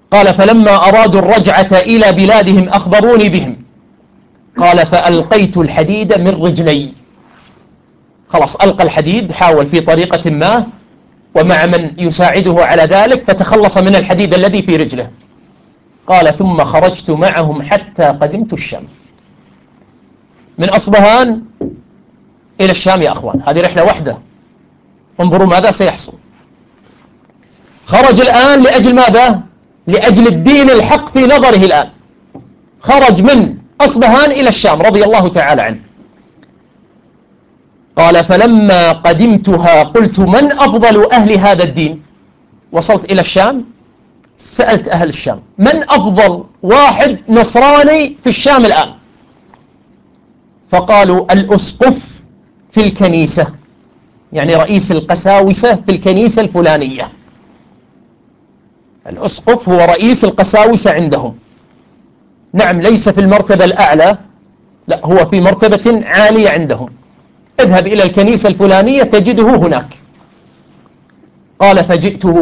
قال فلما أرادوا الرجعة إلى بلادهم أخبروني بهم. قال فألقيت الحديد من رجلي. خلاص ألقى الحديد، حاول في طريقة ما ومع من يساعده على ذلك فتخلص من الحديد الذي في رجله. قال ثم خرجت معهم حتى قدمت الشام. من أصبهان إلى الشام يا أخوان، هذه رحلة واحدة. انظروا ماذا سيحصل. خرج الآن لأجل ماذا؟ لأجل الدين الحق في نظره. الآن خرج من أصبهان إلى الشام رضي الله تعالى عنه. قال فلما قدمتها قلت من أفضل أهل هذا الدين. وصلت إلى الشام، سألت أهل الشام من أفضل واحد نصراني في الشام الآن. فقالوا الأسقف في الكنيسة، يعني رئيس القساوسة في الكنيسة الفلانية. الأسقف هو رئيس القساوسة عندهم. نعم، ليس في المرتبة الأعلى، لا هو في مرتبة عالية عندهم. اذهب إلى الكنيسة الفلانية تجده هناك. قال فجئته